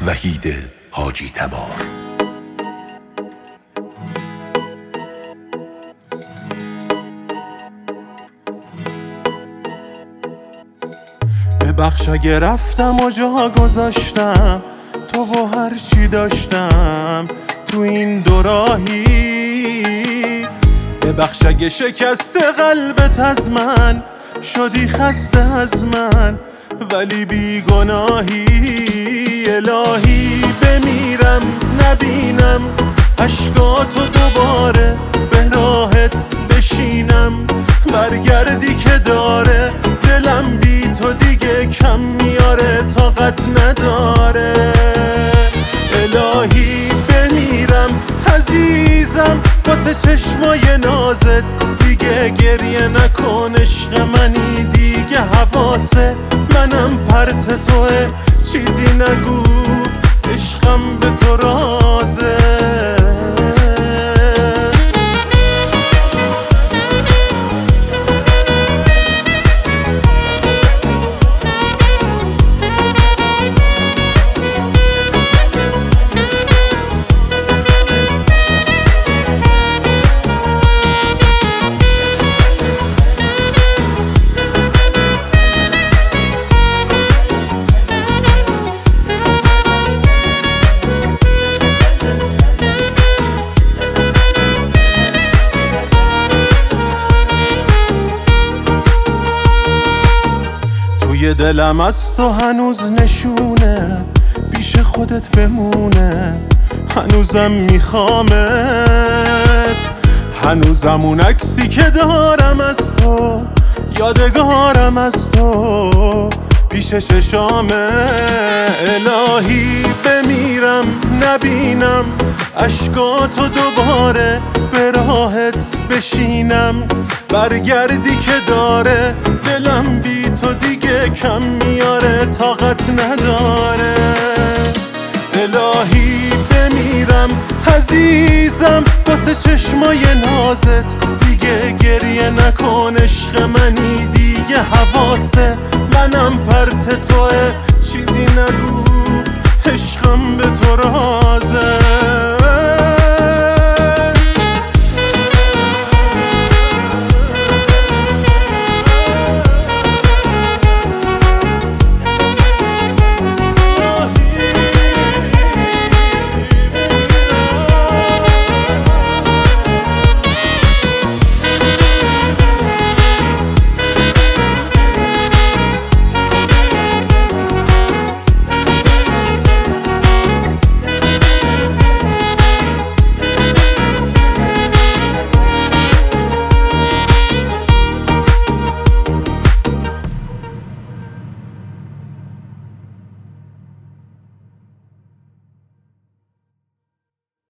وحید حاجی تبار. ببخش اگه رفتم و جا گذاشتم تو و هر چی داشتم تو این دوراهی. ببخش اگه شکست قلبت از من شدی خسته از من ولی بی گناهی. الهی بمیرم نبینم اشکاتو دوباره به راحت بشینم. برگردی که داره دلم بی تو دیگه کم میاره طاقت نداره. الهی بمیرم عزیزم واسه چشمای نازت دیگه گریه نکن. عشق منی دیگه حواسه منم پرت توه چیزی نگو عشقم به تو رازه. توی دلم از تو هنوز نشونه پیش خودت بمونه. هنوزم میخوامت هنوزم اون عکسی که دارم از تو یادگارم از تو پیش چشامه. الهی بمیرم نبینم اشکاتو دوباره به راحت بشینم. برگردی که داره دلم بی تو دیگه کم میاره طاقت نداره. الهی بمیرم عزیزم واسه چشمای نازت دیگه گریه نکن. عشق منی دیگه حواسه منم پرت توه چیزی نگو عشقم به تو رازه.